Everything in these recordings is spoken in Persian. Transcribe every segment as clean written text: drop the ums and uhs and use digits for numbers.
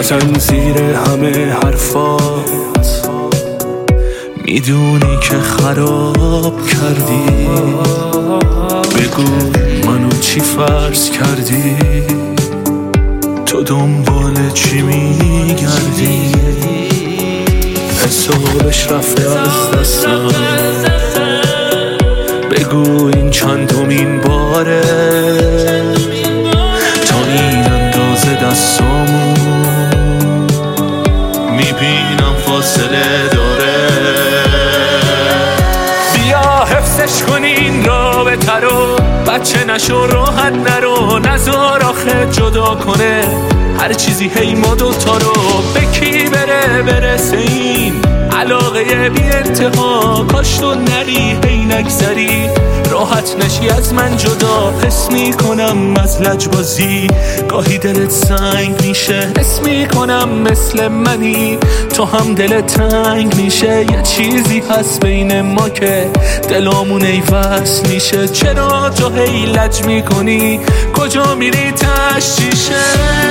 نزن زیر همه حرفات، میدونی که خراب کردی. بگو منو چی فرض کردی، تو دنبال چی میگردی؟ حسابش رفته از دستم، بگو این چندمین باره تا این اندازه دستامون میبینم فاصله داره. بیا حفظش کن این رابطه رو، بچه نشو راحت نرو، نذار آخه جدا کنه هر چیزی هی ما دوتا رو. به کی برسه این علاقه بی انتها، کاش تو نری هی نگذری، راحت نشی از من جدا. حس میکنم از لجبازی گاهی دلت سنگ میشه، حس میکنم مثل منی تو هم دلت تنگ میشه. یه چیزی هست بین ما که دلامون ای وصل میشه. چرا تو هی لج میکنی، کجا میری تشتیشه؟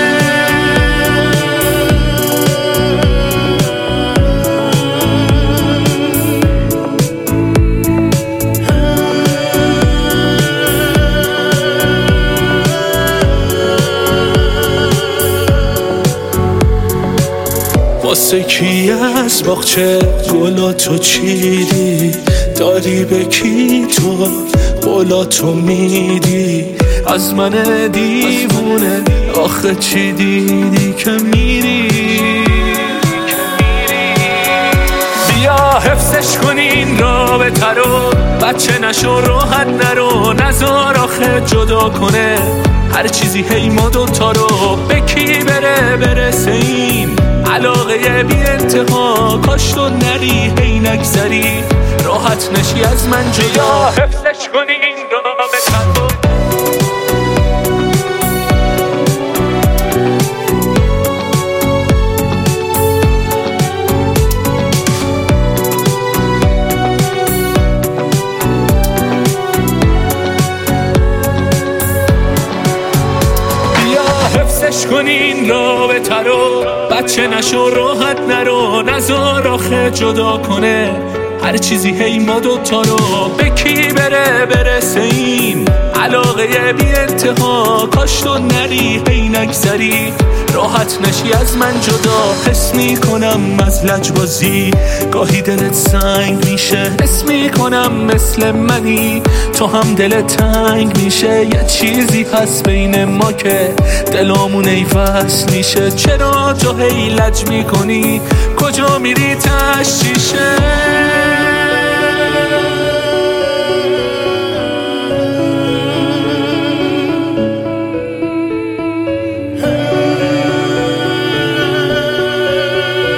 واسه کی از باغچه گلاتو چیدی، داری به کی تو قولاتو میدی؟ از من دیوونه آخه چی دیدی که میری؟ بیا حفظش کن این رابطه رو، بچه نشو راحت نرو، نذار آخه جدا کنه هر چیزی هی ما دوتا رو. به کی برسه این علاقه بی انتها، کاش تو نری هی نگذری، راحت نشی از من جدا. حفظش کنی این رابطه رو. حفظش کن این رابطه رو، بچه نشو راحت نرو، نذار آخه جدا کنه هر چیزی هی ما دوتا رو. به کی برسه این علاقه بی انتها، کاش تو نری هی نگذری، راحت نشی از من جدا. حس میکنم از لجبازی گاهی دلت سنگ میشه، حس میکنم مثل منی تو هم دلت تنگ میشه. یه چیزی هست بین ما که دلامون ای وصل میشه. چرا تو هی لج میکنی، کجا میری تشتیشه؟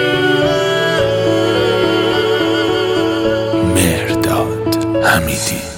مهرداد حمیدی.